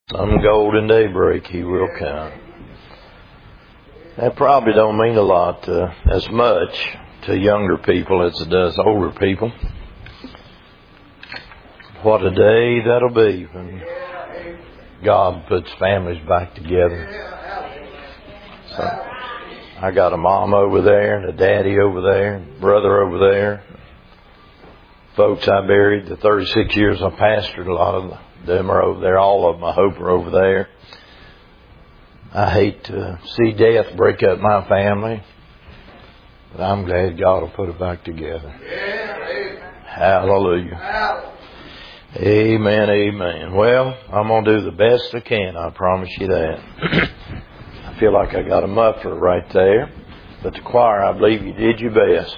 Some golden daybreak he will come. That probably don't mean a lot, as much to younger people as it does older people. What a day that'll be when God puts families back together. So, I got a mom over there and a daddy over there and a brother over there. Folks I buried the 36 years I pastored, a lot of them are over there. All of them, I hope, are over there. I hate to see death break up my family, but I'm glad God will put it back together. Hallelujah. Amen, amen. Well, I'm going to do the best I can, I promise you that. I feel like I got a muffler right there, but the choir, I believe you did your best.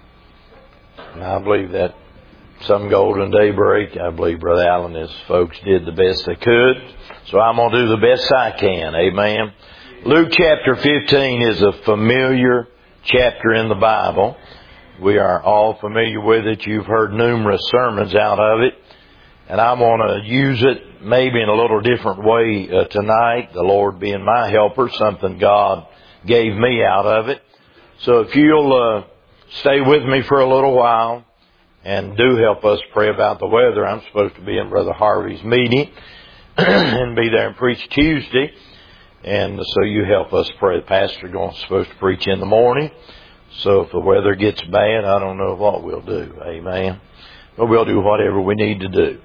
And I believe that some golden daybreak, I believe Brother Allen and his folks did the best they could. So I'm going to do the best I can. Amen. Luke chapter 15 is a familiar chapter in the Bible. We are all familiar with it. You've heard numerous sermons out of it. And I want to use it maybe in a little different way tonight. The Lord being my helper, something God gave me out of it. So if you'll stay with me for a little while. And do help us pray about the weather. I'm supposed to be in Brother Harvey's meeting and be there and preach Tuesday. And so you help us pray. The pastor's supposed to preach in the morning. So if the weather gets bad, I don't know what we'll do. Amen. But we'll do whatever we need to do.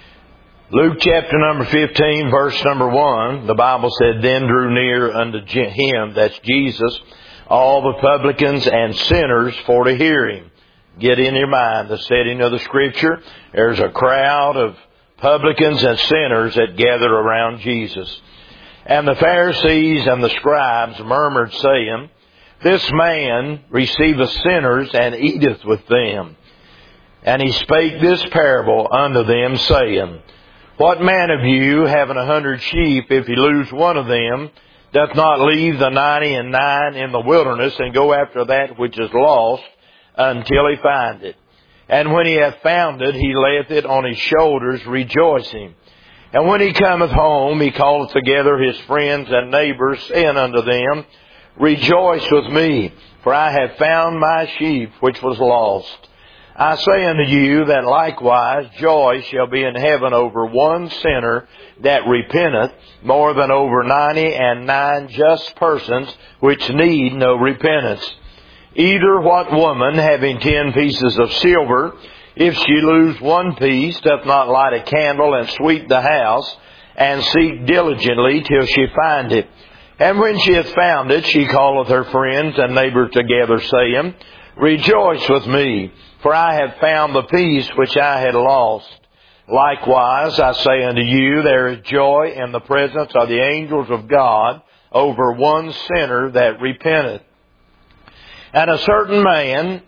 Luke chapter number 15, verse number 1, the Bible said, "Then drew near unto him," that's Jesus, "all the publicans and sinners for to hear him." Get in your mind the setting of the Scripture. There's a crowd of publicans and sinners that gathered around Jesus. "And the Pharisees and the scribes murmured, saying, This man receiveth sinners and eateth with them. And he spake this parable unto them, saying, What man of you, having 100 sheep, if he lose one of them, doth not leave the 99 in the wilderness, and go after that which is lost, until he find it? And when he hath found it, he layeth it on his shoulders, rejoicing. And when he cometh home, he calleth together his friends and neighbors, saying unto them, Rejoice with me, for I have found my sheep which was lost. I say unto you that likewise joy shall be in heaven over one sinner that repenteth, more than over 99 just persons which need no repentance. Either what woman, having 10 pieces of silver, if she lose one piece, doth not light a candle and sweep the house, and seek diligently till she find it? And when she hath found it, she calleth her friends and neighbors together, saying, Rejoice with me, for I have found the piece which I had lost. Likewise, I say unto you, there is joy in the presence of the angels of God over one sinner that repenteth. And a certain man,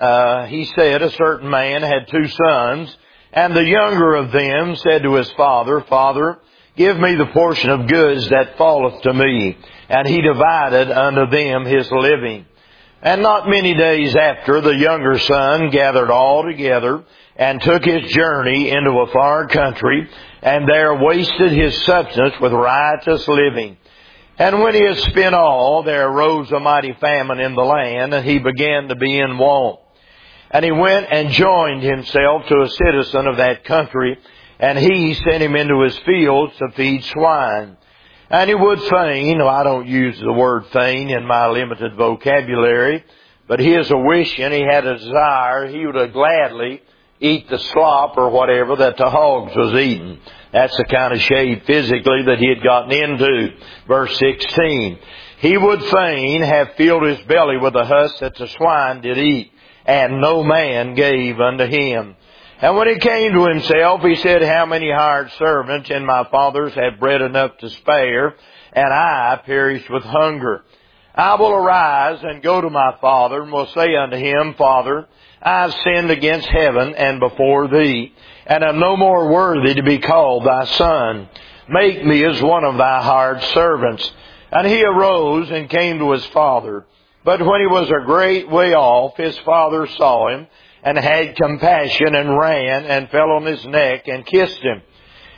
a certain man had 2 sons, and the younger of them said to his father, Father, give me the portion of goods that falleth to me. And he divided unto them his living. And not many days after, the younger son gathered all together, and took his journey into a far country, and there wasted his substance with riotous living. And when he had spent all, there arose a mighty famine in the land, and he began to be in want. And he went and joined himself to a citizen of that country, and he sent him into his fields to feed swine. And he would fain, I don't use the word fain in my limited vocabulary, but he is a wishing, he had a desire, he would have gladly eat the slop or whatever that the hogs was eating. That's the kind of shape physically that he had gotten into. Verse 16. He would fain have filled his belly with the husk that the swine did eat, and no man gave unto him. And when he came to himself, he said, How many hired servants in my father's have bread enough to spare, and I perish with hunger? I will arise and go to my father, and will say unto him, Father, I have sinned against heaven and before thee, and am no more worthy to be called thy son. Make me as one of thy hired servants. And he arose and came to his father. But when he was a great way off, his father saw him, and had compassion, and ran, and fell on his neck, and kissed him.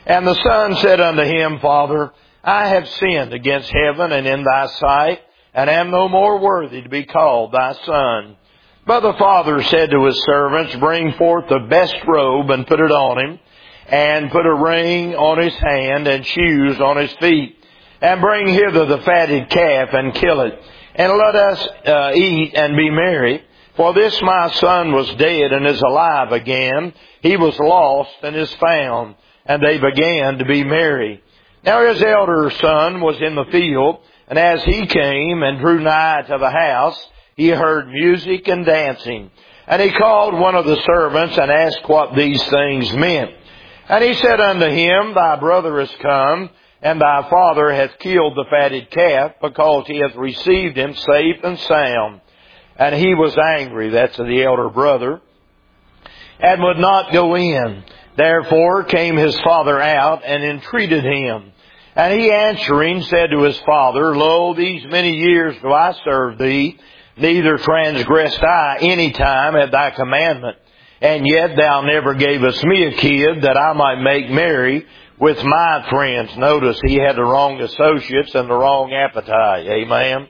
And the son said unto him, Father, I have sinned against heaven and in thy sight, and am no more worthy to be called thy son. But the father said to his servants, Bring forth the best robe and put it on him, and put a ring on his hand and shoes on his feet. And bring hither the fatted calf and kill it. And let us eat and be merry. For this my son was dead and is alive again. He was lost and is found. And they began to be merry. Now his elder son was in the field, and as he came and drew nigh to the house, he heard music and dancing. And he called one of the servants and asked what these things meant. And he said unto him, Thy brother is come, and thy father hath killed the fatted calf, because he hath received him safe and sound. And he was angry, that's the elder brother, and would not go in. Therefore came his father out and entreated him. And he answering said to his father, Lo, these many years do I serve thee, neither transgressed I any time at thy commandment. And yet thou never gavest me a kid that I might make merry with my friends. Notice he had the wrong associates and the wrong appetite. Amen.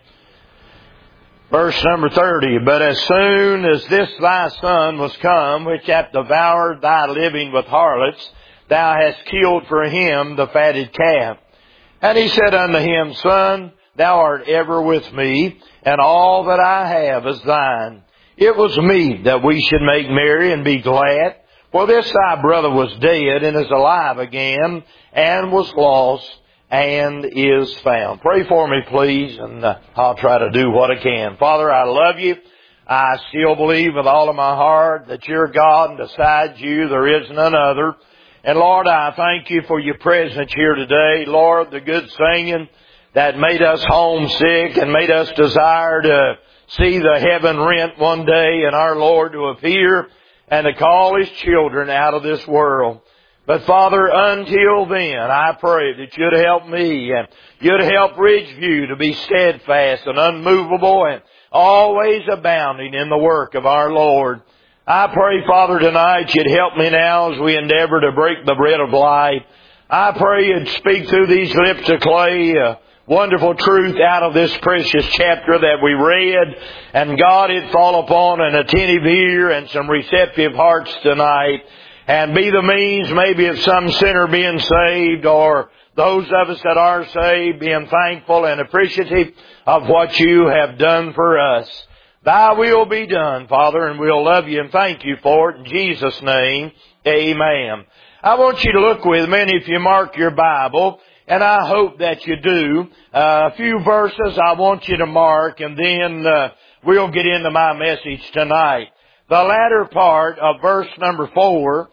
Verse number 30, But as soon as this thy son was come, which hath devoured thy living with harlots, thou hast killed for him the fatted calf. And he said unto him, Son, thou art ever with me, and all that I have is thine. It was meet that we should make merry and be glad. For this thy brother was dead and is alive again, and was lost and is found. Pray for me, please, and I'll try to do what I can. Father, I love you. I still believe with all of my heart that you're God, and besides you there is none other. And Lord, I thank you for your presence here today. Lord, the good singing that made us homesick and made us desire to see the heaven rent one day and our Lord to appear and to call His children out of this world. But Father, until then, I pray that you'd help me and you'd help Ridgeview to be steadfast and unmovable and always abounding in the work of our Lord. I pray, Father, tonight you'd help me now as we endeavor to break the bread of life. I pray you'd speak through these lips of clay wonderful truth out of this precious chapter that we read. And God, it'd fall upon an attentive ear and some receptive hearts tonight, and be the means maybe of some sinner being saved, or those of us that are saved being thankful and appreciative of what you have done for us. Thy will be done, Father, and we'll love you and thank you for it. In Jesus' name, amen. I want you to look with me, and if you mark your Bible, and I hope that you do, a few verses I want you to mark, and then we'll get into my message tonight. The latter part of verse number 4,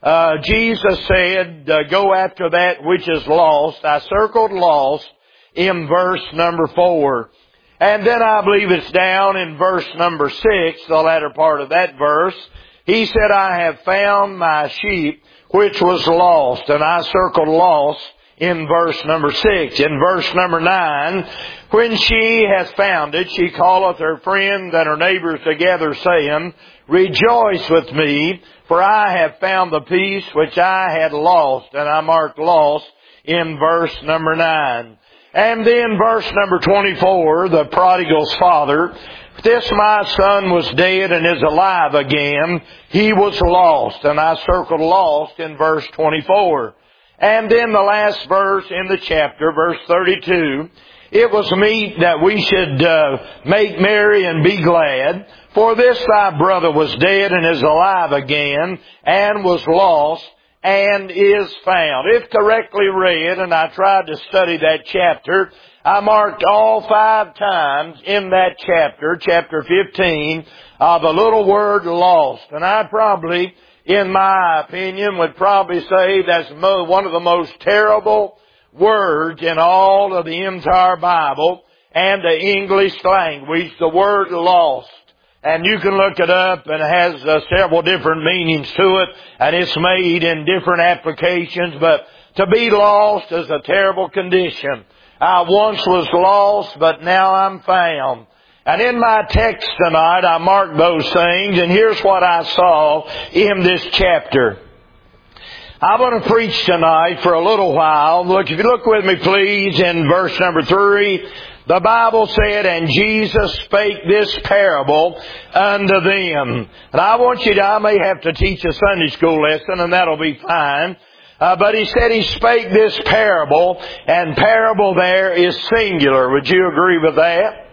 Jesus said, go after that which is lost. I circled lost in verse number 4. And then I believe it's down in verse number 6, the latter part of that verse. He said, I have found my sheep which was lost. And I circled lost in verse number 6. In verse number 9, when she hath found it, she calleth her friends and her neighbors together, saying, Rejoice with me, for I have found the piece which I had lost. And I marked lost in verse number 9. And then verse number 24, the prodigal's father, this my son was dead and is alive again. He was lost. And I circled lost in verse 24. And then the last verse in the chapter, verse 32, it was meet that we should make merry and be glad. For this thy brother was dead and is alive again, and was lost and is found. If correctly read, and I tried to study that chapter, I marked all 5 times in that chapter, chapter 15, the little word lost. And I probably, in my opinion, would probably say that's one of the most terrible words in all of the entire Bible and the English language, the word lost. And you can look it up, and it has several different meanings to it, and it's made in different applications. But to be lost is a terrible condition. I once was lost, but now I'm found. And in my text tonight, I marked those things, and here's what I saw in this chapter. I want to preach tonight for a little while. Look, if you look with me, please, in verse number 3, the Bible said, "And Jesus spake this parable unto them." And I may have to teach a Sunday school lesson, and that'll be fine. But he said he spake this parable, and parable there is singular. Would you agree with that?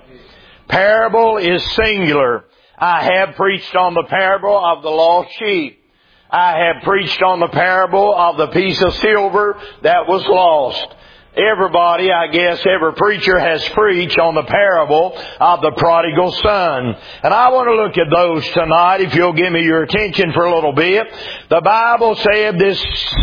Parable is singular. I have preached on the parable of the lost sheep. I have preached on the parable of the piece of silver that was lost. Everybody, I guess, every preacher has preached on the parable of the prodigal son. And I want to look at those tonight, if you'll give me your attention for a little bit. The Bible said this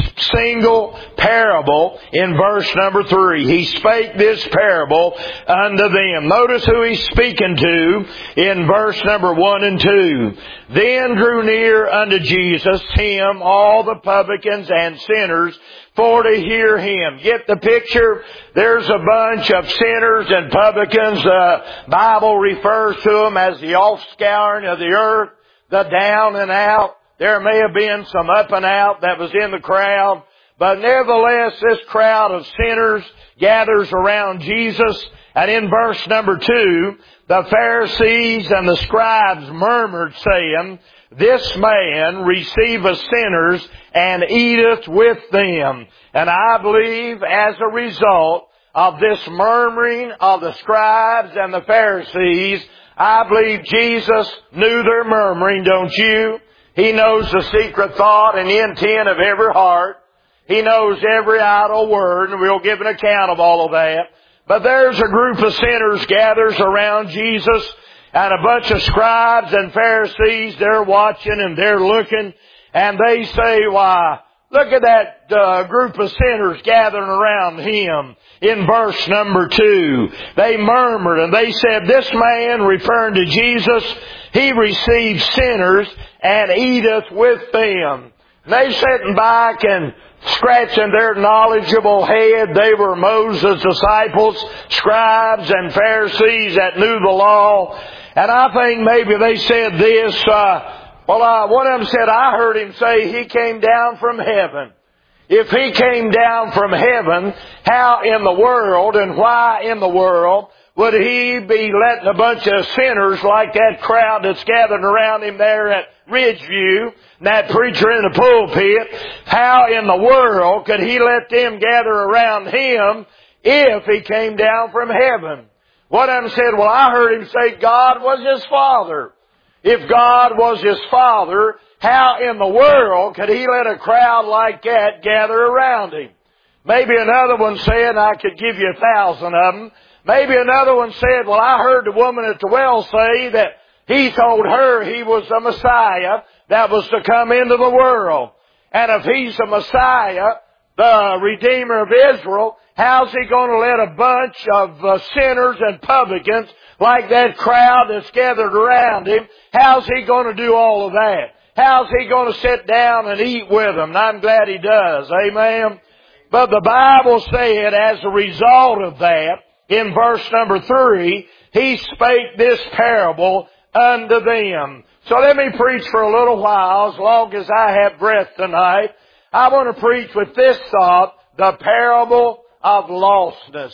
single parable in verse number 3. He spake this parable unto them. Notice who he's speaking to in verse number 1 and 2. "Then drew near unto Jesus him all the publicans and sinners, for to hear him." Get the picture? There's a bunch of sinners and publicans. The Bible refers to them as the offscouring of the earth, the down and out. There may have been some up and out that was in the crowd, but nevertheless, this crowd of sinners gathers around Jesus. And in verse number 2, the Pharisees and the scribes murmured, saying, "This man receiveth sinners and eateth with them." And I believe as a result of this murmuring of the scribes and the Pharisees, I believe Jesus knew their murmuring, don't you? He knows the secret thought and intent of every heart. He knows every idle word, and we'll give an account of all of that. But there's a group of sinners gathers around Jesus, and a bunch of scribes and Pharisees, they're watching and they're looking, and they say, "Why, look at that group of sinners gathering around him." In verse number 2, they murmured and they said, "This man," referring to Jesus, "he receives sinners and eateth with them." And they sitting back and scratching their knowledgeable head. They were Moses' disciples, scribes and Pharisees that knew the law. And I think maybe they said this, one of them said, "I heard him say he came down from heaven." If he came down from heaven, how in the world and why in the world would he be letting a bunch of sinners like that crowd that's gathered around him there at Ridgeview, and that preacher in the pulpit, how in the world could he let them gather around him if he came down from heaven? One of them said, "Well, I heard him say God was his Father." If God was his Father, how in the world could he let a crowd like that gather around him? Maybe another one said, and I could give you 1,000 of them, maybe another one said, "Well, I heard the woman at the well say that he told her he was the Messiah that was to come into the world. And if he's the Messiah, the Redeemer of Israel, how's he going to let a bunch of sinners and publicans like that crowd that's gathered around him, how's he going to do all of that? How's he going to sit down and eat with them?" And I'm glad he does. Amen. But the Bible said as a result of that, in verse number 3, he spake this parable unto them. So let me preach for a little while, as long as I have breath tonight. I want to preach with this thought, the parable of lostness.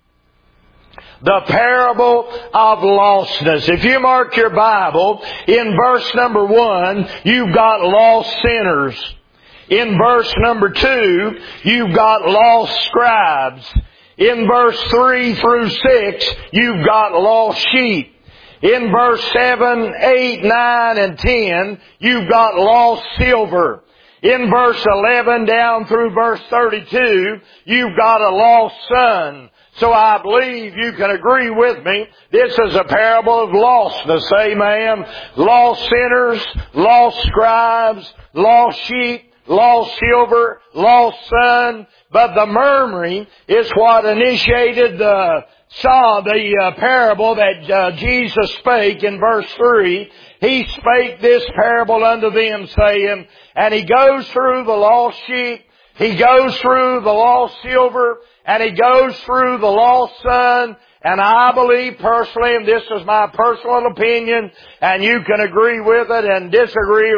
The parable of lostness. If you mark your Bible, in verse number 1, you've got lost sinners. In verse number 2, you've got lost scribes. In verse 3 through 6, you've got lost sheep. In verse 7, 8, 9, and 10, you've got lost silver. In verse 11 down through verse 32, you've got a lost son. So I believe you can agree with me. This is a parable of lostness. Amen. Lost sinners, lost scribes, lost sheep, lost silver, lost son. But the murmuring is what initiated the parable that Jesus spake in verse 3. He spake this parable unto them, saying, and he goes through the lost sheep, he goes through the lost silver, and He goes through the lost son. And I believe personally, and this is my personal opinion, and you can agree with it and disagree,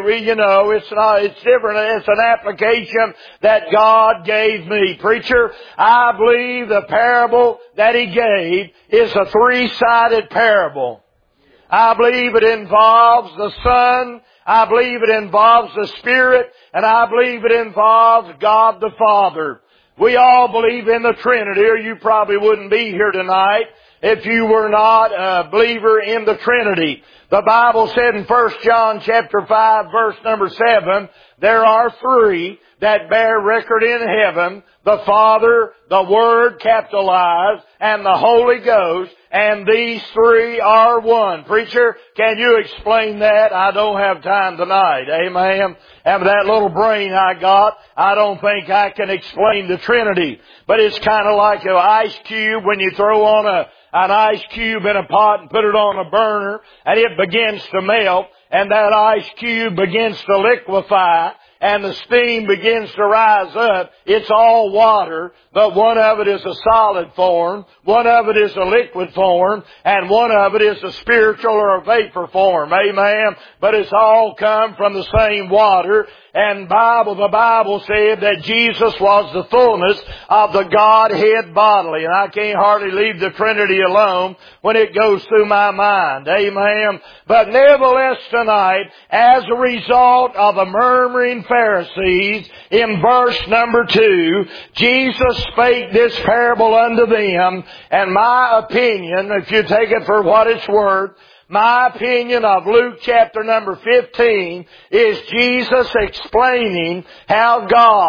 it's different. It's an application that God gave me. Preacher, I believe the parable that He gave is a three-sided parable. I believe it involves the Son, I believe it involves the Spirit, and I believe it involves God the Father. We all believe in the Trinity, or you probably wouldn't be here tonight if you were not a believer in the Trinity. The Bible said in 1 John chapter 5 verse number 7, there are three that bear record in heaven, the Father, the Word capitalized, and the Holy Ghost, and these three are one. Preacher, can you explain that? I don't have time tonight. Amen. And with that little brain I got, I don't think I can explain the Trinity. But it's kind of like an ice cube when you throw on an ice cube in a pot and put it on a burner, and it begins to melt, and that ice cube begins to liquefy, and the steam begins to rise up. It's all water, but one of it is a solid form, one of it is a liquid form, and one of it is a spiritual or a vapor form. Amen. But it's all come from the same water. And the Bible said that Jesus was the fullness of the Godhead bodily. And I can't hardly leave the Trinity alone when it goes through my mind. Amen. But nevertheless tonight, as a result of the murmuring Pharisees, in verse number 2, Jesus spake this parable unto them. And my opinion, if you take it for what it's worth, my opinion of Luke chapter number 15 is Jesus explaining how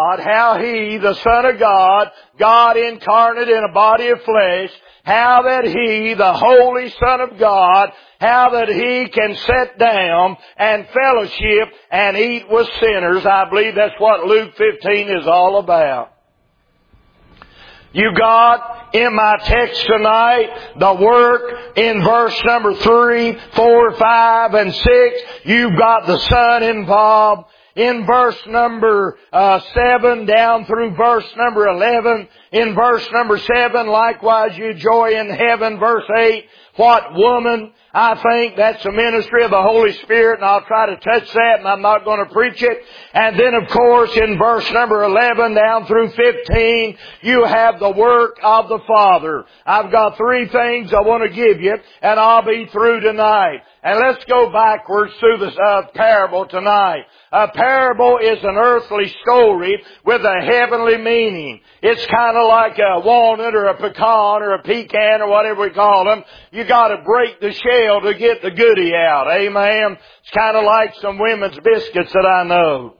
He, the Son of God, God incarnate in a body of flesh, how that He, the Holy Son of God, how that He can sit down and fellowship and eat with sinners. I believe that's what Luke 15 is all about. You got in my text tonight the work in verse number 3, 4, 5, and 6. You've got the Son involved. In verse number 7 down through verse number 11. In verse number 7, likewise you joy in heaven. Verse 8, what woman? I think that's the ministry of the Holy Spirit, and I'll try to touch that, and I'm not going to preach it. And then, of course, in verse number 11 down through 15, you have the work of the Father. I've got three things I want to give you, and I'll be through tonight. And let's go backwards through this parable tonight. A parable is an earthly story with a heavenly meaning. It's kind of like a walnut or a pecan or a pecan or whatever we call them. You got to break the shell to get the goodie out. Amen. It's kind of like some women's biscuits that I know.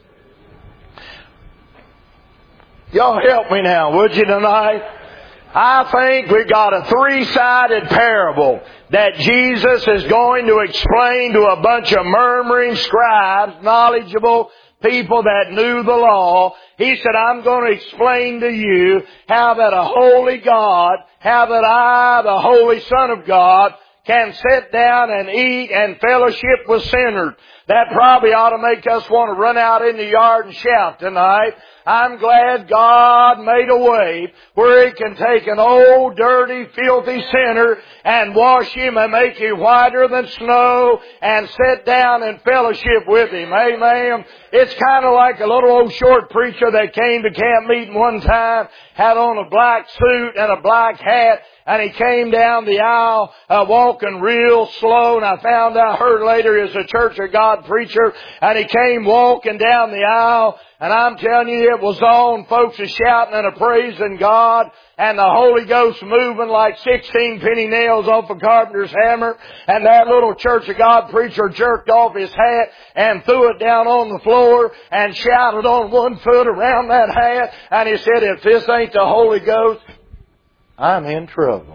Y'all help me now, would you, tonight? I think we got a three-sided parable that Jesus is going to explain to a bunch of murmuring scribes, knowledgeable people that knew the law. He said, I'm going to explain to you how that a holy God, how that I, the Holy Son of God, can sit down and eat and fellowship with sinners. That probably ought to make us want to run out in the yard and shout tonight. I'm glad God made a way where He can take an old, dirty, filthy sinner and wash him and make him whiter than snow and sit down and fellowship with him. Amen. It's kind of like a little old short preacher that came to camp meeting one time, had on a black suit and a black hat, and he came down the aisle walking real slow, and I heard later he was a Church of God preacher, and he came walking down the aisle, and I'm telling you, it was on. Folks are shouting and a praising God, and the Holy Ghost moving like 16 penny nails off a carpenter's hammer, and that little Church of God preacher jerked off his hat and threw it down on the floor and shouted on one foot around that hat, and he said, if this ain't the Holy Ghost, I'm in trouble.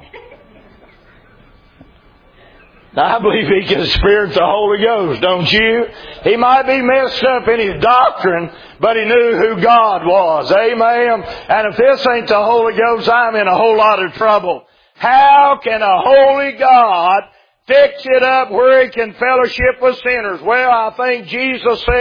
Now, I believe he can experience the Holy Ghost, don't you? He might be messed up in his doctrine, but he knew who God was. Amen. And if this ain't the Holy Ghost, I'm in a whole lot of trouble. How can a holy God fix it up where He can fellowship with sinners? Well, I think Jesus said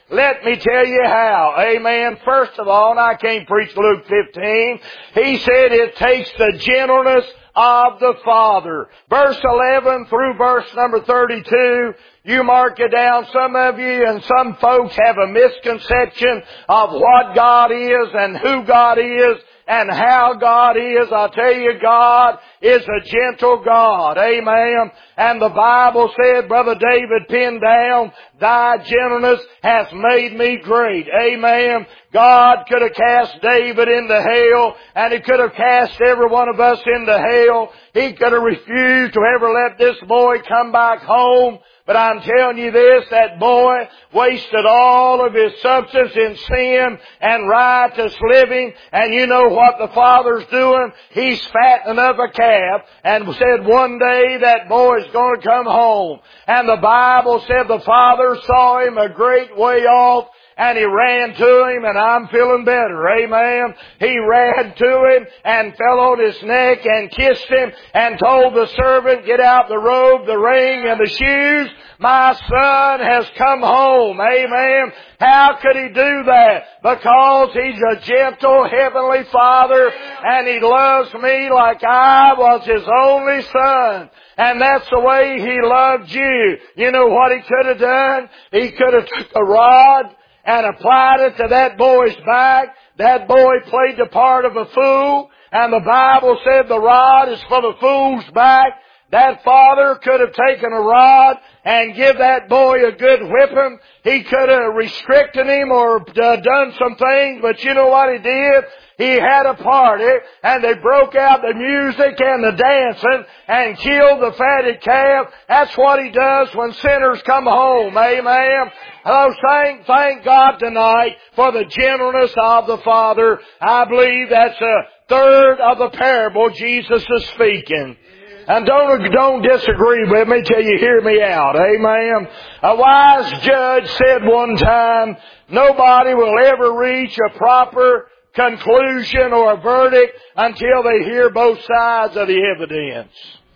Let me tell you how. Amen. First of all, and I can't preach Luke 15, he said it takes the gentleness of the Father. Verse 11 through verse number 32, you mark it down. Some of you and some folks have a misconception of what God is and who God is and how God is. I tell you, God is a gentle God. Amen. And the Bible said, Brother David pinned down, thy gentleness has made me great. Amen. God could have cast David into hell, and He could have cast every one of us into hell. He could have refused to ever let this boy come back home. But I'm telling you this, that boy wasted all of his substance in sin and riotous living. And you know what the Father's doing? He's fattening up a calf and said one day that boy's going to come home. And the Bible said the Father saw him a great way off, and He ran to him, and I'm feeling better. Amen. He ran to him and fell on his neck and kissed him and told the servant, get out the robe, the ring, and the shoes. My son has come home. Amen. How could He do that? Because He's a gentle Heavenly Father, and He loves me like I was His only son. And that's the way He loved you. You know what He could have done? He could have took a rod and applied it to that boy's back. That boy played the part of a fool, and the Bible said the rod is for the fool's back. That father could have taken a rod and give that boy a good whipping. He could have restricted him or done some things, but you know what he did? He had a party, and they broke out the music and the dancing and killed the fatted calf. That's what He does when sinners come home. Amen. Oh, thank God tonight for the gentleness of the Father. I believe that's a third of the parable Jesus is speaking. And don't disagree with me till you hear me out. Amen. A wise judge said one time, nobody will ever reach a proper conclusion or a verdict until they hear both sides of the evidence.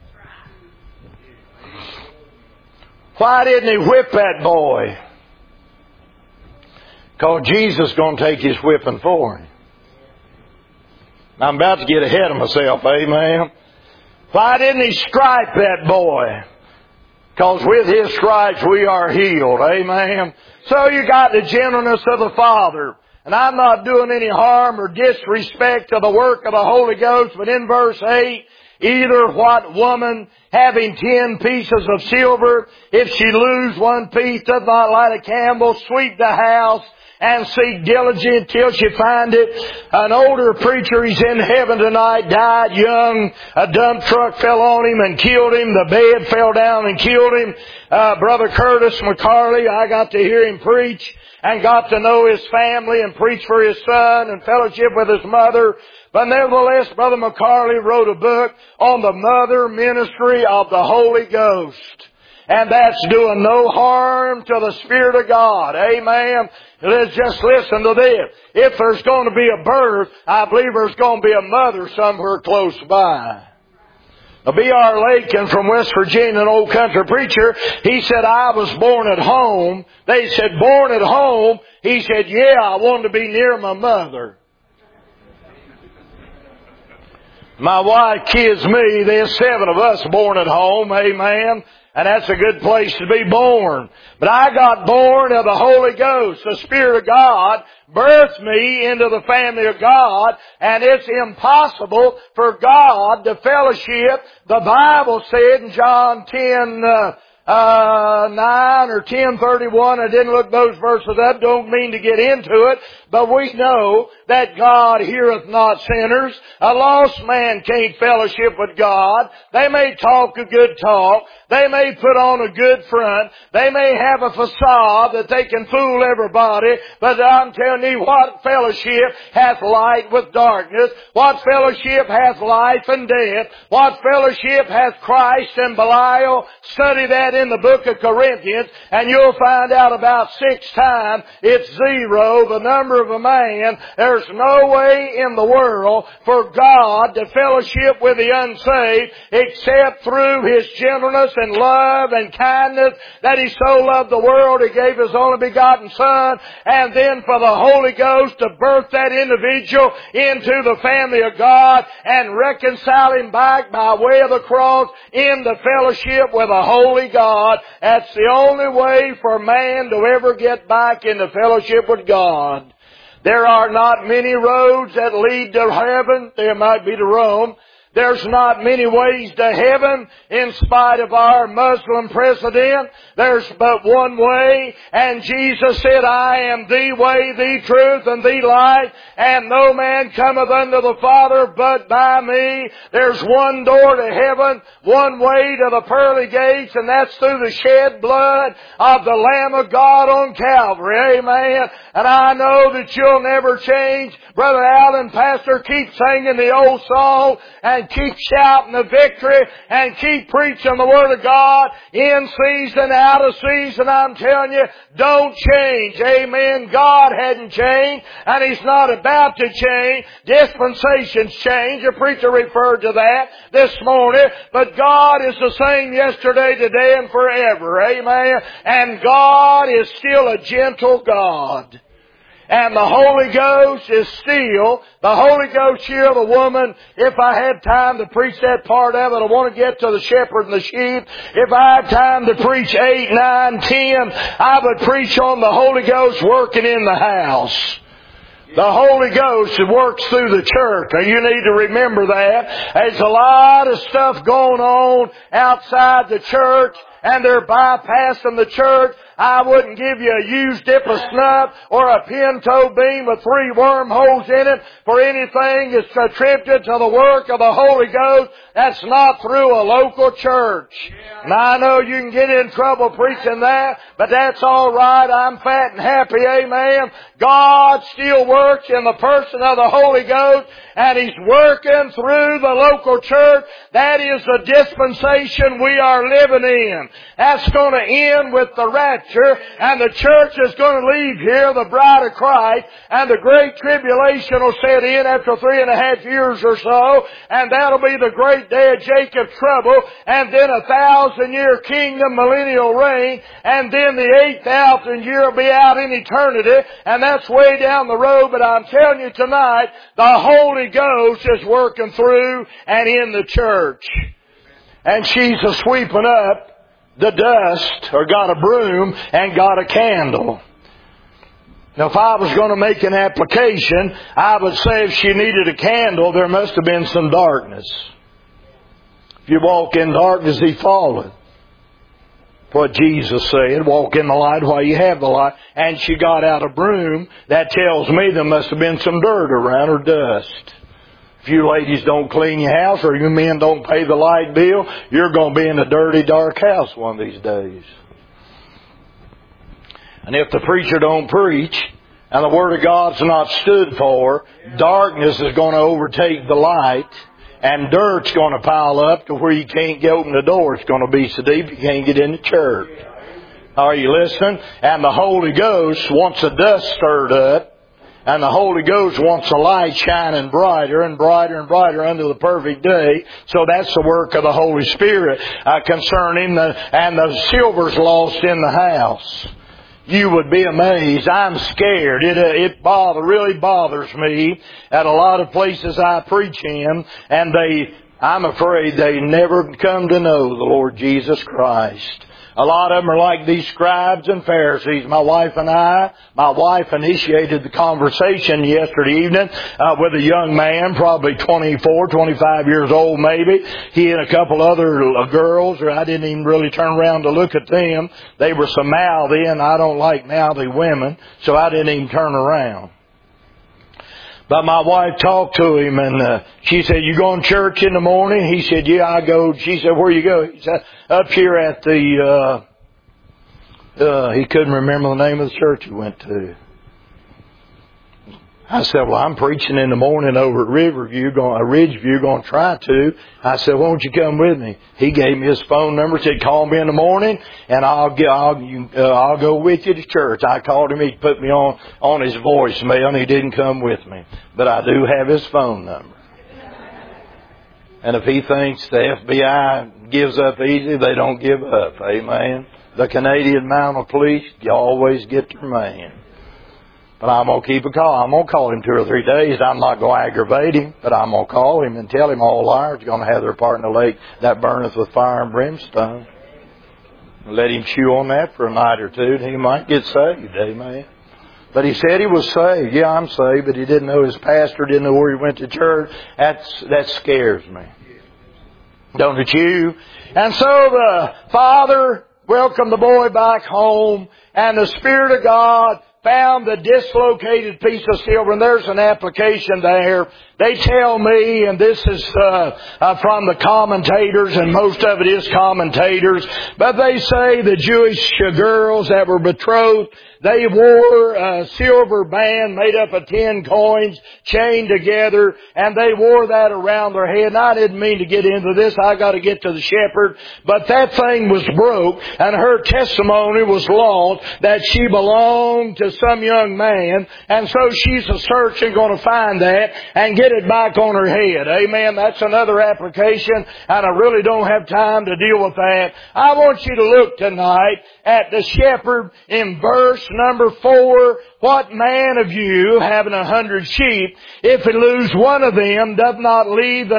Why didn't He whip that boy? Because Jesus is going to take His whipping for him. I'm about to get ahead of myself. Amen. Why didn't He stripe that boy? Because with His stripes we are healed. Amen. So you got the gentleness of the Father. And I'm not doing any harm or disrespect to the work of the Holy Ghost, but in verse 8, either what woman having 10 pieces of silver, if she lose one piece, does not light a candle, sweep the house, and seek diligent till she find it. An older preacher, he's in heaven tonight, died young. A dump truck fell on him and killed him. The bed fell down and killed him. Brother Curtis McCarley, I got to hear him preach and got to know his family and preach for his son and fellowship with his mother. But nevertheless, Brother McCarley wrote a book on the mother ministry of the Holy Ghost. And that's doing no harm to the Spirit of God. Amen. Let's just listen to this. If there's going to be a birth, I believe there's going to be a mother somewhere close by. Now, B.R. Lakin from West Virginia, an old country preacher, he said, I was born at home. They said, born at home? He said, yeah, I wanted to be near my mother. My wife kids me. There's 7 of us born at home. Amen. And that's a good place to be born. But I got born of the Holy Ghost. The Spirit of God birthed me into the family of God. And it's impossible for God to fellowship. The Bible said in John 10:9 or 10:31. I didn't look those verses up. Don't mean to get into it. But we know that God heareth not sinners. A lost man can't fellowship with God. They may talk a good talk. They may put on a good front. They may have a facade that they can fool everybody. But I'm telling you, what fellowship hath light with darkness? What fellowship hath life and death? What fellowship hath Christ and Belial? Study that in the book of Corinthians, and you'll find out about 6 times it's 0, the number of a man. There's no way in the world for God to fellowship with the unsaved except through His gentleness and love and kindness, that He so loved the world He gave His only begotten Son, and then for the Holy Ghost to birth that individual into the family of God and reconcile him back by way of the cross into fellowship with a holy God. That's the only way for man to ever get back into fellowship with God. There are not many roads that lead to heaven. There might be to Rome. There's not many ways to heaven in spite of our Muslim president. There's but one way, and Jesus said, I am the way, the truth, and the life, and no man cometh unto the Father but by me. There's one door to heaven, one way to the pearly gates, and that's through the shed blood of the Lamb of God on Calvary. Amen. And I know that you'll never change. Brother Allen, Pastor, keep singing the old song, and keep shouting the victory, and keep preaching the Word of God in season, out of season. I'm telling you, don't change. Amen. God hadn't changed, and He's not about to change. Dispensations change. The preacher referred to that this morning. But God is the same yesterday, today, and forever. Amen. And God is still a gentle God. And the Holy Ghost is still, the Holy Ghost here, the woman, if I had time to preach that part of it, I want to get to the shepherd and the sheep. If I had time to preach 8, 9, 10, I would preach on the Holy Ghost working in the house. The Holy Ghost works through the church. Now you need to remember that. There's a lot of stuff going on outside the church, and they're bypassing the church. I wouldn't give you a used dip of snuff or a pinto beam with 3 wormholes in it for anything that's attributed to the work of the Holy Ghost. That's not through a local church. Now I know you can get in trouble preaching that, but that's all right. I'm fat and happy. Amen. God still works in the person of the Holy Ghost, and He's working through the local church. That is the dispensation we are living in. That's going to end with the rapture, and the church is going to leave here, the bride of Christ, and the great tribulation will set in after 3.5 years or so, and that'll be the great day of Jacob's trouble, and then 1,000-year kingdom millennial reign, and then the 8,000 year will be out in eternity, and that's way down the road. But I'm telling you tonight, the Holy Ghost is working through and in the church. And she's sweeping up the dust, or got a broom and got a candle. Now if I was going to make an application, I would say if she needed a candle, there must have been some darkness. If you walk in darkness, He falleth. What Jesus said, walk in the light while you have the light. And she got out a broom. That tells me there must have been some dirt around, or dust. If you ladies don't clean your house, or you men don't pay the light bill, you're going to be in a dirty, dark house one of these days. And if the preacher don't preach, and the Word of God's not stood for, darkness is going to overtake the light, and dirt's going to pile up to where you can't get open the door. It's going to be so deep you can't get in the church. Are you listening? And the Holy Ghost wants the dust stirred up, and the Holy Ghost wants the light shining brighter and brighter and brighter unto the perfect day. So that's the work of the Holy Spirit concerning the silver's lost in the house. You would be amazed. I'm scared. It really bothers me at a lot of places I preach in, and I'm afraid they never come to know the Lord Jesus Christ. A lot of them are like these scribes and Pharisees. My wife initiated the conversation yesterday evening with a young man, probably 24, 25 years old maybe. He and a couple other girls, or I didn't even really turn around to look at them. They were so mouthy, and I don't like mouthy women, so I didn't even turn around. But my wife talked to him, and she said, "You going to church in the morning?" He said, "Yeah, I go." She said, "Where you go?" He said, "Up here at the," he couldn't remember the name of the church he went to. I said, well, I'm preaching in the morning over at Ridgeview, going to try to. I said, won't you come with me? He gave me his phone number, said, call me in the morning, and I'll go with you to church. I called him, he put me on his voicemail, and he didn't come with me. But I do have his phone number. And if he thinks the FBI gives up easy, they don't give up. Amen. The Canadian Mounted Police, you always get their man. But I'm going to keep a call. I'm going to call him 2 or 3 days. I'm not going to aggravate him, but I'm going to call him and tell him all liars are going to have their part in the lake that burneth with fire and brimstone. Let him chew on that for a night or two, and he might get saved. Amen. But he said he was saved. Yeah, I'm saved, but he didn't know his pastor, didn't know where he went to church. That scares me. Don't it you? And so the father welcomed the boy back home, and the Spirit of God found the dislocated piece of silver, and there's an application there. They tell me, and this is from the commentators, and most of it is commentators, but they say the Jewish girls that were betrothed, they wore a silver band made up of 10 coins chained together, and they wore that around their head. And I didn't mean to get into this. I got to get to the shepherd. But that thing was broke, and her testimony was lost that she belonged to some young man. And so she's a searching going to find that and get it back on her head. Amen. That's another application, and I really don't have time to deal with that. I want you to look tonight at the shepherd in verse number 4. What man of you, having 100 sheep, if he lose one of them, doth not leave the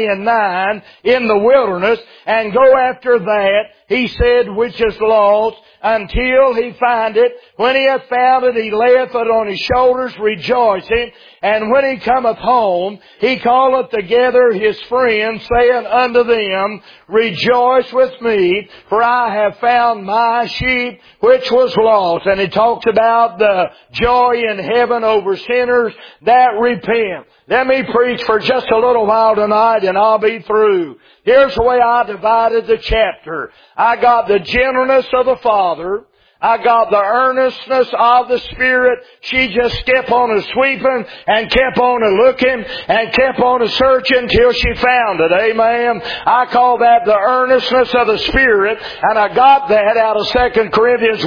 99 in the wilderness and go after that, he said, which is lost, until he find it. When he hath found it, he layeth it on his shoulders, rejoicing. And when he cometh home, he calleth together his friends, saying unto them, rejoice with me, for I have found my sheep which was lost. And he talks about the joy in heaven over sinners that repent. Let me preach for just a little while tonight, and I'll be through. Here's the way I divided the chapter. I got the gentleness of the Father. I got the earnestness of the Spirit. She just kept on a sweeping and kept on a looking and kept on a searching till she found it. Amen. I call that the earnestness of the Spirit, and I got that out of 2 Corinthians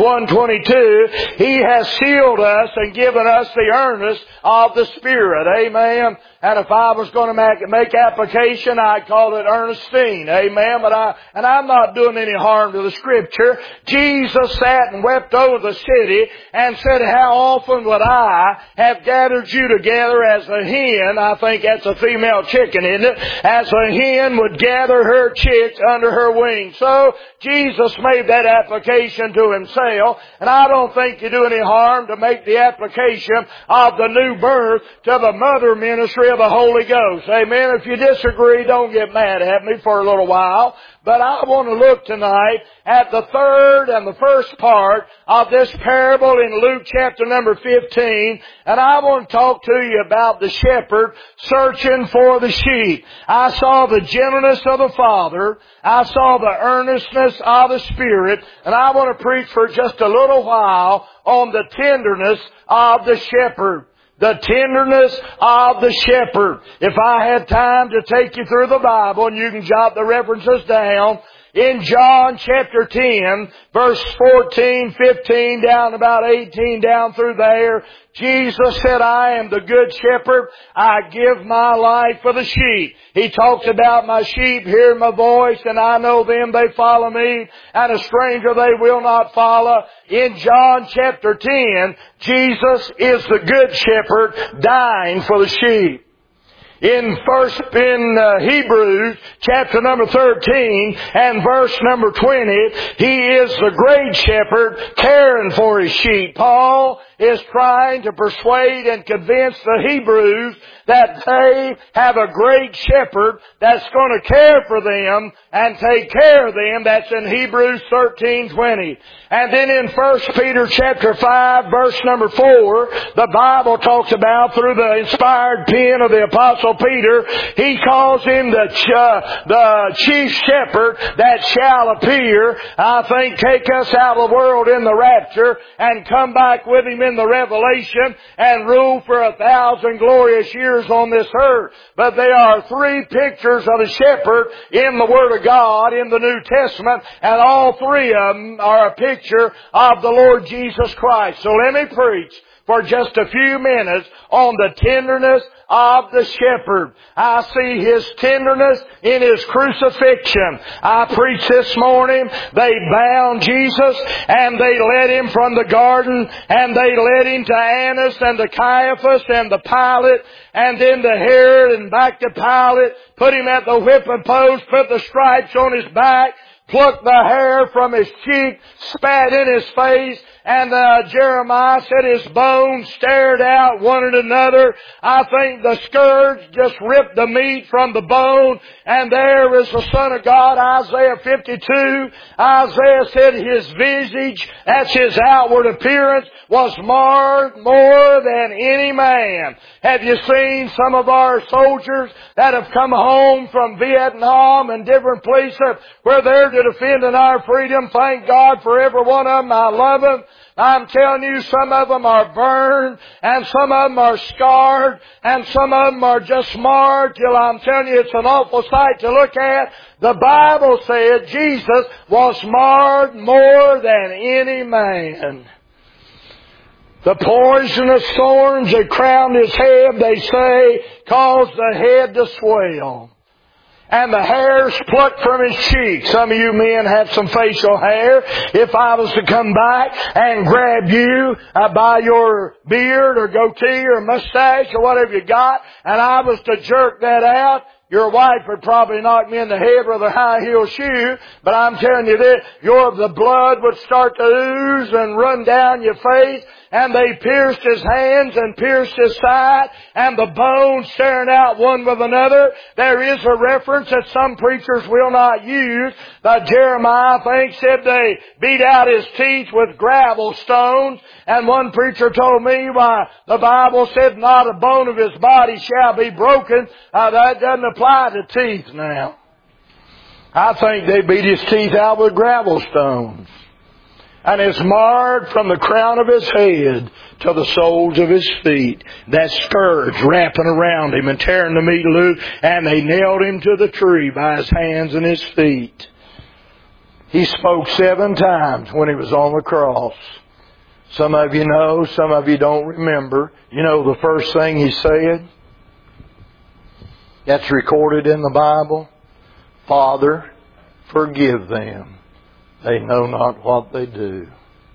1:22. He has sealed us and given us the earnest of the Spirit. Amen. And if I was going to make application, I'd call it Ernestine. Amen. But I'm not doing any harm to the Scripture. Jesus sat and wept over the city and said, how often would I have gathered you together as a hen, I think that's a female chicken, isn't it? As a hen would gather her chicks under her wings. So Jesus made that application to himself, and I don't think you do any harm to make the application of the new birth to the mother ministry of the Holy Ghost. Amen. If you disagree, don't get mad at me for a little while. But I want to look tonight at the third and the first part of this parable in Luke chapter number 15. And I want to talk to you about the shepherd searching for the sheep. I saw the gentleness of the Father. I saw the earnestness of the Spirit. And I want to preach for just a little while on the tenderness of the shepherd. The tenderness of the shepherd. If I had time to take you through the Bible, and you can jot the references down, in John chapter 10, verse 14, 15, down about 18, down through there, Jesus said, I am the good shepherd. I give my life for the sheep. He talks about my sheep hear my voice, and I know them, they follow me, and a stranger they will not follow. In John chapter 10, Jesus is the good shepherd dying for the sheep. In Hebrews chapter number 13 and verse number 20, He is the great shepherd caring for His sheep. Paul is trying to persuade and convince the Hebrews that they have a great shepherd that's going to care for them and take care of them. That's in Hebrews 13:20. And then in 1 Peter chapter 5 verse number 4, the Bible talks about, through the inspired pen of the Apostle Peter, he calls him the chief shepherd that shall appear, I think, take us out of the world in the rapture and come back with him in the Revelation and rule for 1,000 glorious years on this earth. But there are three pictures of a shepherd in the Word of God in the New Testament, and all three of them are a picture of the Lord Jesus Christ. So let me preach for just a few minutes on the tenderness of the shepherd. I see His tenderness in His crucifixion. I preached this morning, they bound Jesus and they led Him from the garden and they led Him to Annas and to Caiaphas and to Pilate and then to Herod and back to Pilate, put Him at the whipping post, put the stripes on His back, plucked the hair from His cheek, spat in His face, and Jeremiah said his bones stared out one at another. I think the scourge just ripped the meat from the bone, and there is the Son of God. Isaiah 52, Isaiah said His visage, that's His outward appearance, was marred more than any man. Have you seen some of our soldiers that have come home from Vietnam and different places where they're to defend our freedom? Thank God for every one of them. I love them. I'm telling you, some of them are burned, and some of them are scarred, and some of them are just marred till I'm telling you it's an awful sight to look at. The Bible said Jesus was marred more than any man. The poisonous thorns that crowned His head, they say, caused the head to swell. And the hairs plucked from His cheek. Some of you men have some facial hair. If I was to come back and grab you by your beard or goatee or mustache or whatever you got, and I was to jerk that out, your wife would probably knock me in the head with a high-heel shoe, but I'm telling you this, the blood would start to ooze and run down your face, and they pierced His hands and pierced His side, and the bones staring out one with another. There is a reference that some preachers will not use, that Jeremiah, I think, said they beat out His teeth with gravel stones, and one preacher told me, why, the Bible said not a bone of His body shall be broken. That doesn't apply to teeth now. I think they beat His teeth out with gravel stones. And it's marred from the crown of His head to the soles of His feet. That scourge wrapping around Him and tearing the meat loose, and they nailed Him to the tree by His hands and His feet. He spoke 7 times when He was on the cross. Some of you know, some of you don't remember. You know the first thing He said? That's recorded in the Bible. Father, forgive them. They know not what they do.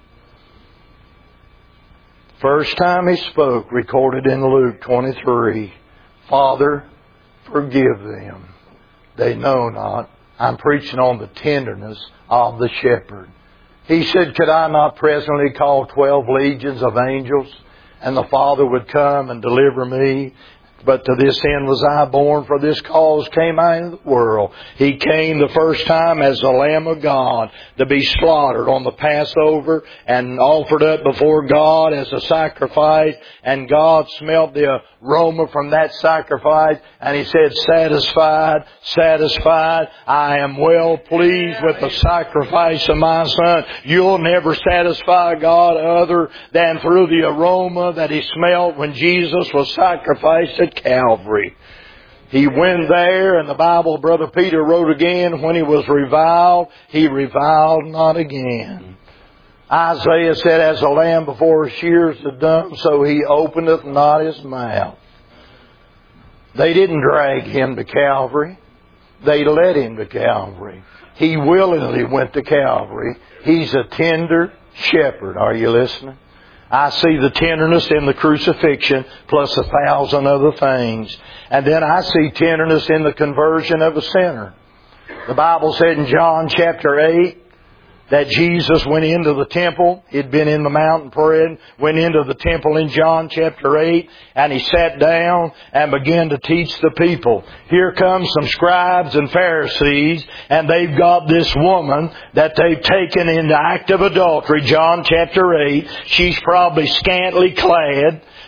First time He spoke, recorded in Luke 23. Father, forgive them. They know not. I'm preaching on the tenderness of the shepherd. He said, could I not presently call 12 legions of angels, and the Father would come and deliver me? But to this end was I born, for this cause came I into the world. He came the first time as the Lamb of God to be slaughtered on the Passover and offered up before God as a sacrifice. And God smelled the aroma from that sacrifice, and He said, satisfied, satisfied. I am well pleased with the sacrifice of my Son. You'll never satisfy God other than through the aroma that He smelled when Jesus was sacrificed at Calvary. He went there, and the Bible, Brother Peter wrote again, when He was reviled, He reviled not again. Isaiah said, as a lamb before his shears is dumb, so He openeth not His mouth. They didn't drag Him to Calvary. They led Him to Calvary. He willingly went to Calvary. He's a tender shepherd. Are you listening? I see the tenderness in the crucifixion plus 1,000 other things. And then I see tenderness in the conversion of a sinner. The Bible said in John chapter 8 that Jesus went into the temple. He'd been in the mountain praying, went into the temple in John chapter 8, and He sat down and began to teach the people. Here comes some scribes and Pharisees, and they've got this woman that they've taken into act of adultery, John chapter 8. She's probably scantily clad.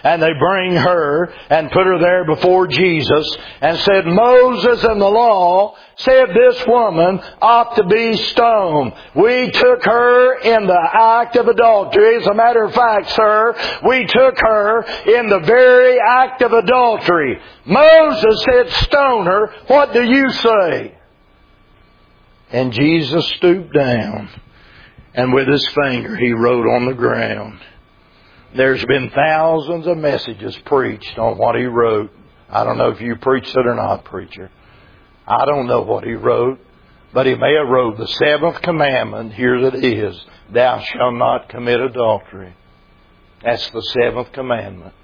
and they bring her and put her there before Jesus and said, Moses and the law said this woman ought to be stoned. We took her in the act of adultery. As a matter of fact, sir, we took her in the very act of adultery. Moses said, stone her. What do you say? And Jesus stooped down, and with His finger He wrote on the ground. There's been thousands of messages preached on what He wrote. I don't know if you preached it or not, preacher. I don't know what He wrote, but He may have wrote the 7th commandment. Here it is. Thou shalt not commit adultery. That's the 7th commandment.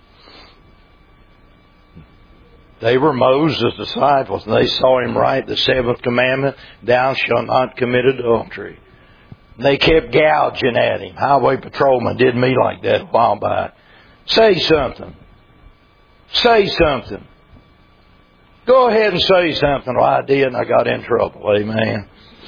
They were Moses' disciples, and they saw him write the 7th commandment, Thou shalt not commit adultery. And they kept gouging at him. Highway patrolman did me like that a while back. Say something. Say something. Go ahead and say something. Well, I did, and I got in trouble. Amen.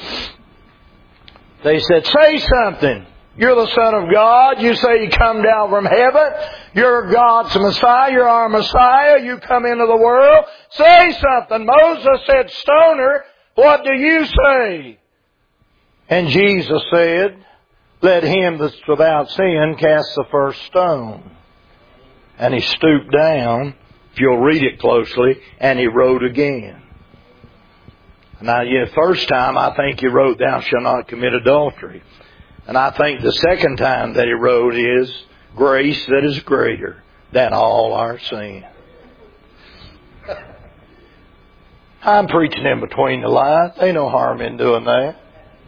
They said, say something. You're the Son of God. You say you come down from heaven. You're God's Messiah. You're our Messiah. You come into the world. Say something. Moses said, stone her. What do you say? And Jesus said, let him that's without sin cast the first stone. And He stooped down, if you'll read it closely, and He wrote again. Now, the first time, I think He wrote, Thou shalt not commit adultery. And I think the second time that He wrote is, grace that is greater than all our sin. I'm preaching in between the lines. Ain't no harm in doing that.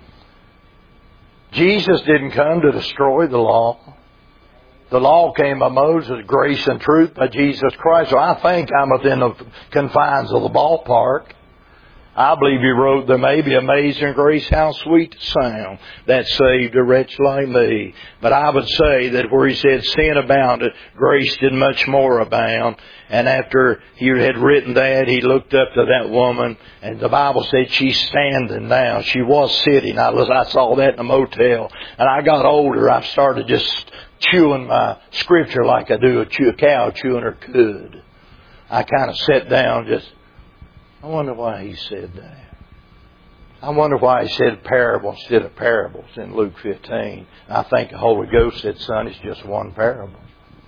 Jesus didn't come to destroy the law. The law came by Moses, grace and truth by Jesus Christ. So I think I'm within the confines of the ballpark. I believe He wrote, there may be amazing grace, how sweet the sound that saved a wretch like me. But I would say that where He said sin abounded, grace did much more abound. And after He had written that, He looked up to that woman, and the Bible said she's standing now. She was sitting. I saw that in a motel. And I got older. I started just chewing my scripture like I do a cow chewing her cud. I kind of sat down just... I wonder why He said that. I wonder why He said parable instead of parables in Luke 15. I think the Holy Ghost said, son, it's just one parable.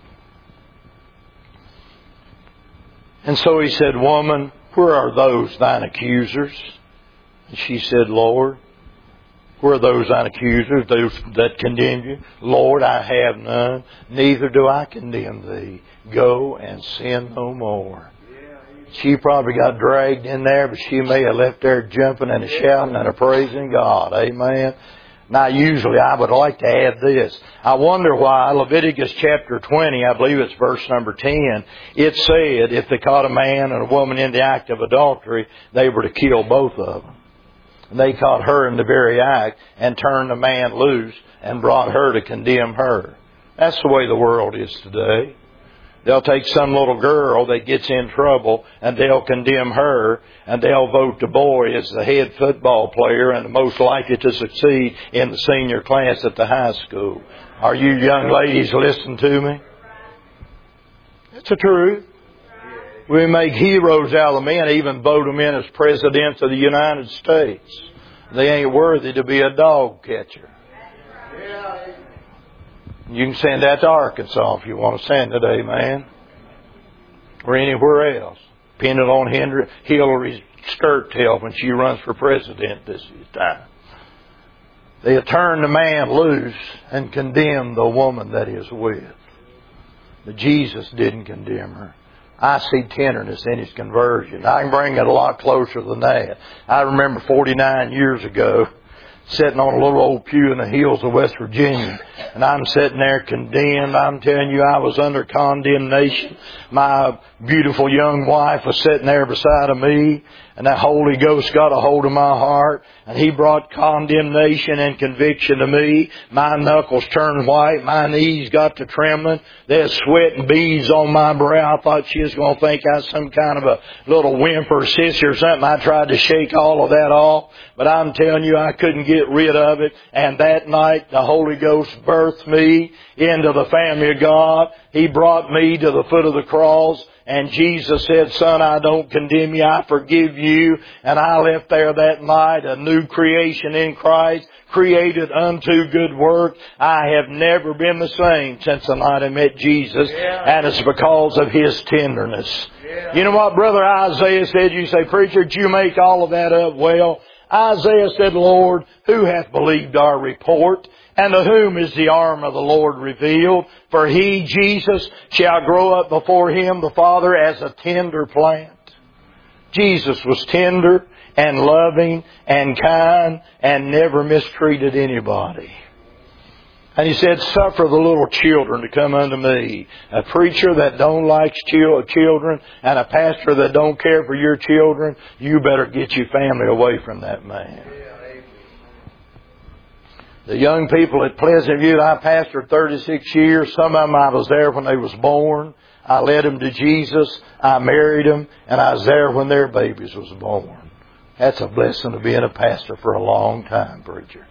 And so He said, woman, where are those thine accusers? And she said, Lord, where are those thine accusers, those that condemn you? Lord, I have none, neither do I condemn thee. Go and sin no more. She probably got dragged in there, but she may have left there jumping and shouting and praising God. Amen. Now, usually I would like to add this. I wonder why Leviticus chapter 20, I believe it's verse number 10, it said if they caught a man and a woman in the act of adultery, they were to kill both of them. And they caught her in the very act and turned the man loose and brought her to condemn her. That's the way the world is today. They'll take some little girl that gets in trouble and they'll condemn her and they'll vote the boy as the head football player and the most likely to succeed in the senior class at the high school. Are you young ladies listening to me? It's the truth. We make heroes out of men, even vote them in as presidents of the United States. They ain't worthy to be a dog catcher. You can send that to Arkansas if you want to send it, amen. Or anywhere else. Depending on Hillary's skirt tail when she runs for president this time. They'll turn the man loose and condemn the woman that is with. But Jesus didn't condemn her. I see tenderness in His conversion. I can bring it a lot closer than that. I remember 49 years ago, sitting on a little old pew in the hills of West Virginia. And I'm sitting there condemned. I'm telling you, I was under condemnation. My beautiful young wife was sitting there beside of me, and that Holy Ghost got a hold of my heart, and He brought condemnation and conviction to me. My knuckles turned white, my knees got to trembling, there's sweat and beads on my brow. I thought she was going to think I was some kind of a little wimp or sissy or something. I tried to shake all of that off, but I'm telling you, I couldn't get rid of it. And that night, the Holy Ghost birthed me into the family of God. He brought me to the foot of the cross. And Jesus said, son, I don't condemn you. I forgive you. And I left there that night a new creation in Christ, created unto good work. I have never been the same since the night I met Jesus. And it's because of His tenderness. You know what Brother Isaiah said? You say, preacher, did you make all of that up? Well, Isaiah said, Lord, who hath believed our report? And to whom is the arm of the Lord revealed? For He, Jesus, shall grow up before Him, the Father, as a tender plant. Jesus was tender and loving and kind and never mistreated anybody. And He said, suffer the little children to come unto me. A preacher that don't like children and a pastor that don't care for your children, you better get your family away from that man. The young people at Pleasant View, I pastored 36 years. Some of them I was there when they was born. I led them to Jesus. I married them. And I was there when their babies was born. That's a blessing to being a pastor for a long time, preacher.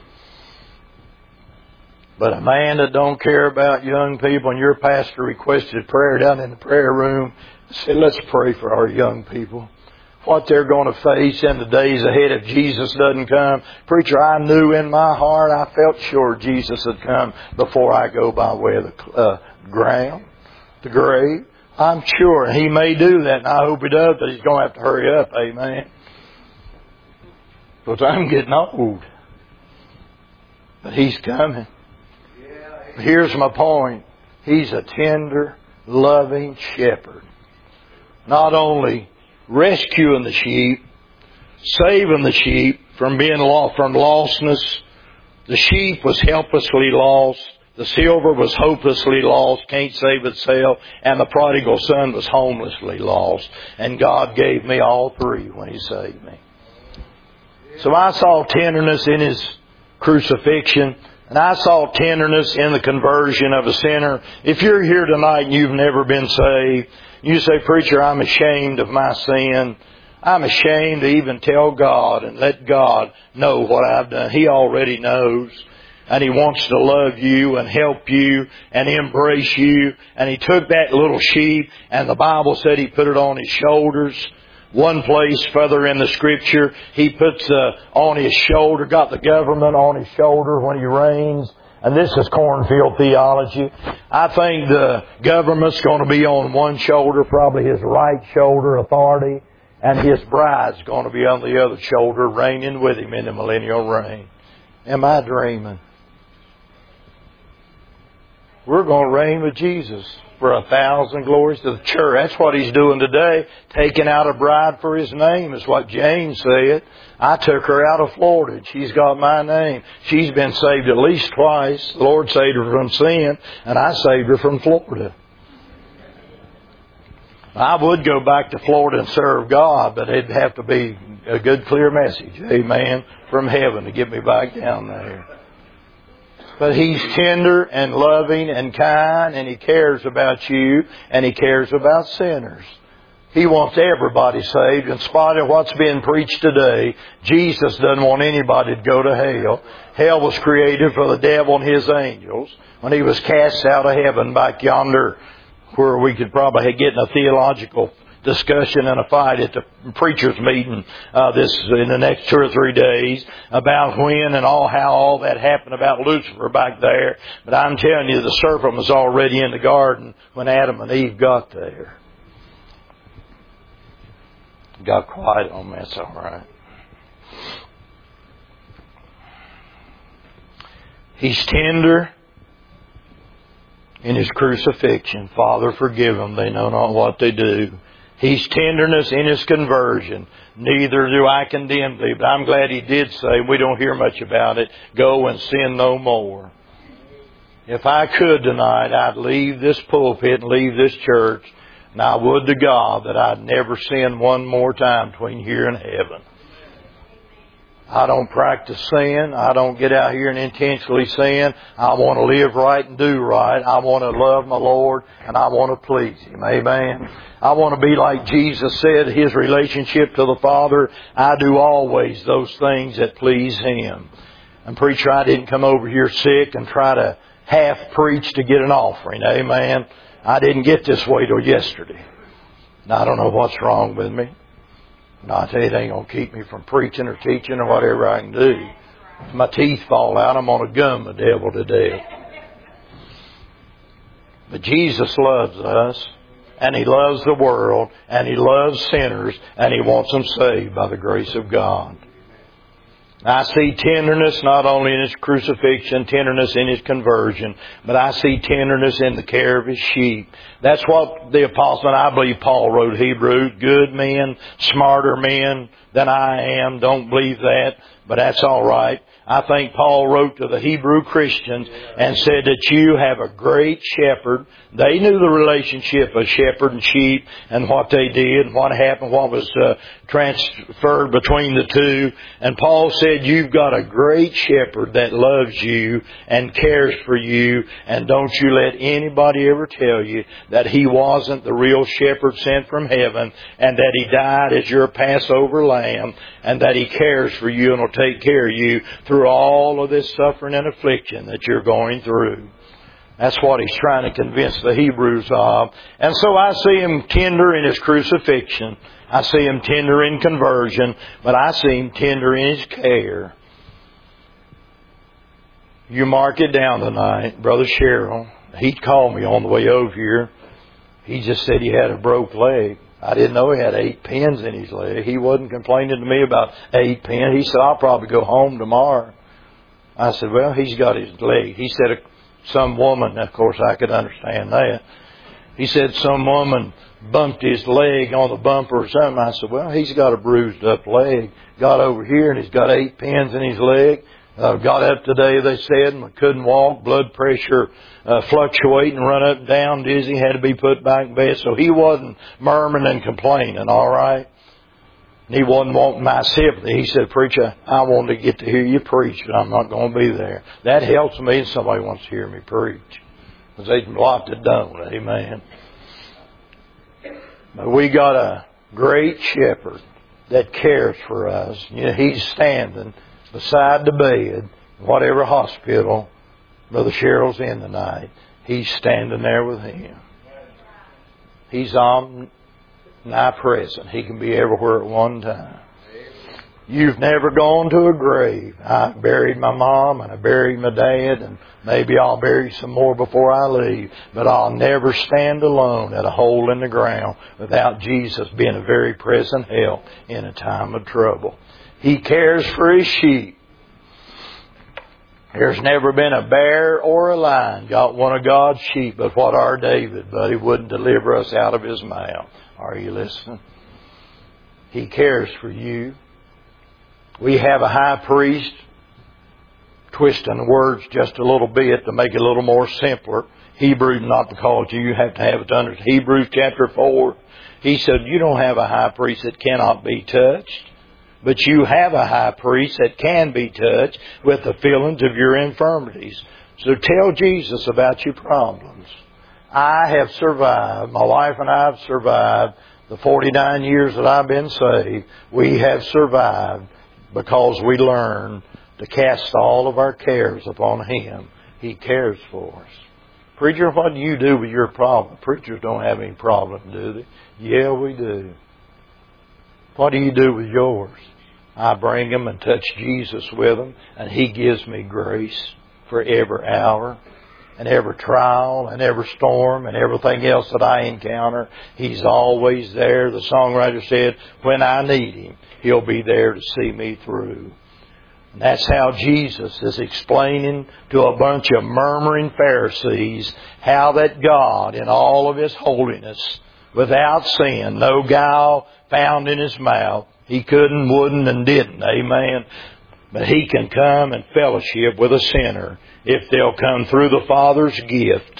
But a man that don't care about young people, and your pastor requested prayer down in the prayer room, said, let's pray for our young people. What they're going to face in the days ahead if Jesus doesn't come. Preacher, I knew in my heart, I felt sure Jesus had come before I go by way of the ground, the grave. I'm sure He may do that, and I hope He does, but He's going to have to hurry up, amen. Because I'm getting old. But He's coming. Here's my point. He's a tender, loving shepherd. Not only rescuing the sheep, saving the sheep from being lost, from lostness. The sheep was helplessly lost. The silver was hopelessly lost, can't save itself. And the prodigal son was homelessly lost. And God gave me all three when He saved me. So I saw tenderness in His crucifixion. And I saw tenderness in the conversion of a sinner. If you're here tonight and you've never been saved, you say, preacher, I'm ashamed of my sin. I'm ashamed to even tell God and let God know what I've done. He already knows. And He wants to love you and help you and embrace you. And He took that little sheep, and the Bible said He put it on His shoulders. One place further in the Scripture, He puts on His shoulder, got the government on His shoulder when He reigns. And this is cornfield theology. I think the government's going to be on one shoulder, probably His right shoulder, authority. And His bride's going to be on the other shoulder, reigning with Him in the millennial reign. Am I dreaming? We're going to reign with Jesus for 1,000 glories to the church. That's what He's doing today. Taking out a bride for His name is what James said. I took her out of Florida. She's got my name. She's been saved at least twice. The Lord saved her from sin, and I saved her from Florida. I would go back to Florida and serve God, but it'd have to be a good, clear message, amen, from heaven to get me back down there. But He's tender and loving and kind, and He cares about you, and He cares about sinners. He wants everybody saved. In spite of what's being preached today, Jesus doesn't want anybody to go to hell. Hell was created for the devil and his angels when he was cast out of heaven back yonder, where we could probably get in a theological discussion and a fight at the preacher's meeting in the next 2 or 3 days about when and how all that happened about Lucifer back there. But I'm telling you, the serpent was already in the garden when Adam and Eve got there. Got quiet on me, that's all right. He's tender in His crucifixion. Father, forgive them. They know not what they do. He's tenderness in His conversion. Neither do I condemn thee. But I'm glad He did say, we don't hear much about it, go and sin no more. If I could tonight, I'd leave this pulpit and leave this church And I would to God that I'd never sin one more time between here and heaven. I don't practice sin. I don't get out here and intentionally sin. I want to live right and do right. I want to love my Lord and I want to please Him. Amen. I want to be like Jesus said, His relationship to the Father. I do always those things that please Him. And preacher, I didn't come over here sick and try to half preach to get an offering. Amen. I didn't get this way till yesterday. Now, I don't know what's wrong with me. No, I tell you, it ain't going to keep me from preaching or teaching or whatever I can do. If my teeth fall out, I'm going to gum the devil to death. But Jesus loves us, and He loves the world, and He loves sinners, and He wants them saved by the grace of God. I see tenderness not only in His crucifixion, tenderness in His conversion, but I see tenderness in the care of His sheep. That's what the apostle, and I believe Paul wrote Hebrews, good men, smarter men than I am. Don't believe that, but that's all right. I think Paul wrote to the Hebrew Christians and said that you have a great shepherd. They knew the relationship of shepherd and sheep and what they did and what happened, what was transferred between the two. And Paul said, you've got a great shepherd that loves you and cares for you. And don't you let anybody ever tell you that he wasn't the real shepherd sent from heaven and that he died as your Passover lamb and that he cares for you and will take care of you through all of this suffering and affliction that you're going through. That's what he's trying to convince the Hebrews of. And so I see him tender in his crucifixion. I see him tender in conversion. But I see him tender in his care. You mark it down tonight. Brother Sherrill, he called me on the way over here. He just said he had a broke leg. I didn't know he had 8 pins in his leg. He wasn't complaining to me about 8 pins. He said, I'll probably go home tomorrow. I said, well, he's got his leg. He said, some woman, of course I could understand that. He said some woman bumped his leg on the bumper or something. I said, well, he's got a bruised up leg. Got over here and he's got 8 pins in his leg. Got up today, they said, and couldn't walk. Blood pressure fluctuating, run up and down, dizzy, had to be put back in bed. So he wasn't murmuring and complaining, all right? And he wasn't wanting my sympathy. He said, preacher, I want to get to hear you preach, but I'm not going to be there. That helps me if somebody wants to hear me preach. Because there's a lot that don't, amen. But we got a great shepherd that cares for us. You know, he's standing beside the bed, whatever hospital Brother Sherrill's in tonight, he's standing there with him. He's omnipresent. He can be everywhere at one time. You've never gone to a grave. I buried my mom and I buried my dad, and maybe I'll bury some more before I leave. But I'll never stand alone at a hole in the ground without Jesus being a very present help in a time of trouble. He cares for His sheep. There's never been a bear or a lion got one of God's sheep but what our David, but he wouldn't deliver us out of his mouth. Are you listening? He cares for you. We have a high priest, twisting the words just a little bit to make it a little more simpler. Hebrews, not because you have to have it to understand. Hebrews chapter 4, he said, you don't have a high priest that cannot be touched. But you have a high priest that can be touched with the feelings of your infirmities. So tell Jesus about your problems. I have survived. My wife and I have survived the 49 years that I've been saved. We have survived because we learned to cast all of our cares upon Him. He cares for us. Preacher, what do you do with your problem? Preachers don't have any problem, do they? Yeah, we do. What do you do with yours? I bring them and touch Jesus with them, and He gives me grace for every hour and every trial and every storm and everything else that I encounter. He's always there. The songwriter said, when I need Him, He'll be there to see me through. And that's how Jesus is explaining to a bunch of murmuring Pharisees how that God, in all of His holiness, without sin, no guile found in His mouth, He couldn't, wouldn't, and didn't. Amen. But He can come and fellowship with a sinner if they'll come through the Father's gift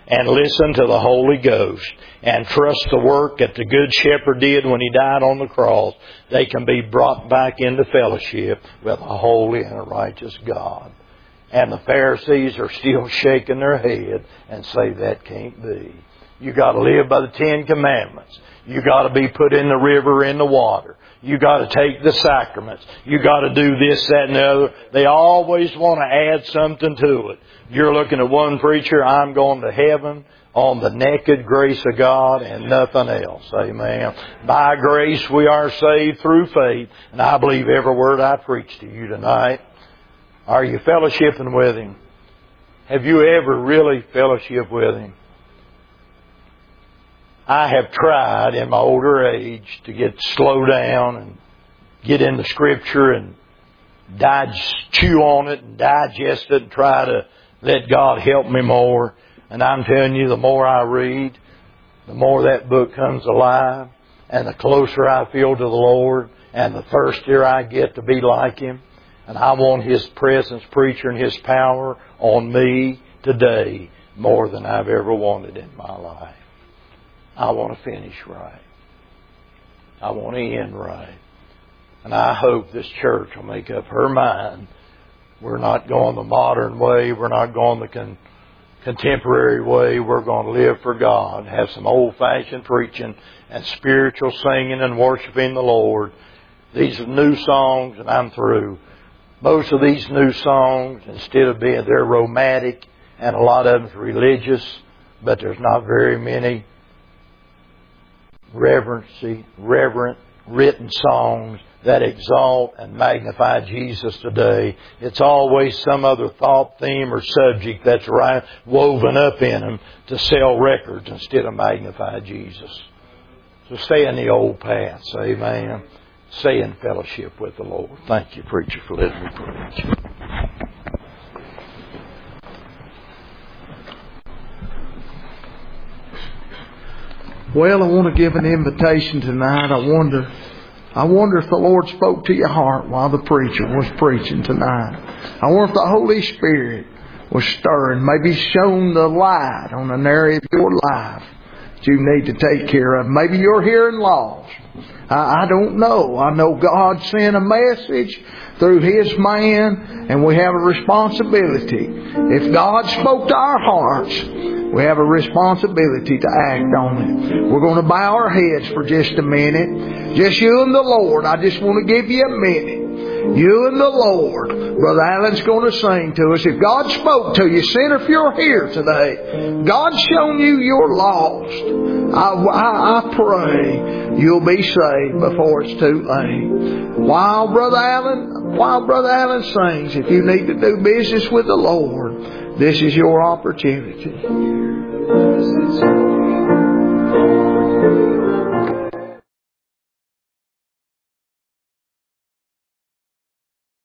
and listen to the Holy Ghost and trust the work that the Good Shepherd did when He died on the cross, they can be brought back into fellowship with a holy and a righteous God. And the Pharisees are still shaking their head and say that can't be. You got to live by the 10 Commandments. You got to be put in the river in the water. You got to take the sacraments. You got to do this, that, and the other. They always want to add something to it. You're looking at one preacher, I'm going to heaven on the naked grace of God and nothing else. Amen. By grace we are saved through faith. And I believe every word I preach to you tonight. Are you fellowshipping with Him? Have you ever really fellowshiped with Him? I have tried in my older age to slow down and get into Scripture and chew on it and digest it and try to let God help me more. And I'm telling you, the more I read, the more that book comes alive, and the closer I feel to the Lord, and the thirstier I get to be like Him. And I want His presence, preacher, and His power on me today more than I've ever wanted in my life. I want to finish right. I want to end right. And I hope this church will make up her mind. We're not going the modern way. We're not going the contemporary way. We're going to live for God. Have some old-fashioned preaching and spiritual singing and worshiping the Lord. These are new songs, and I'm through. Most of these new songs, instead of being, they're romantic, and a lot of them's religious, but there's not very many reverent written songs that exalt and magnify Jesus today. It's always some other thought, theme, or subject that's woven up in them to sell records instead of magnify Jesus. So stay in the old paths. Amen. Stay in fellowship with the Lord. Thank you, preacher, for letting me preach. Well, I want to give an invitation tonight. I wonder if the Lord spoke to your heart while the preacher was preaching tonight. I wonder if the Holy Spirit was stirring, maybe shown the light on an area of your life that you need to take care of. Maybe you're hearing lost. I don't know. I know God sent a message through His man, and we have a responsibility. If God spoke to our hearts, we have a responsibility to act on it. We're going to bow our heads for just a minute. Just you and the Lord. I just want to give you a minute. You and the Lord. Brother Allen's going to sing to us. If God spoke to you, sinner, if you're here today, God's shown you you're lost. I pray you'll be saved before it's too late. While Brother Allen sings, if you need to do business with the Lord, this is your opportunity.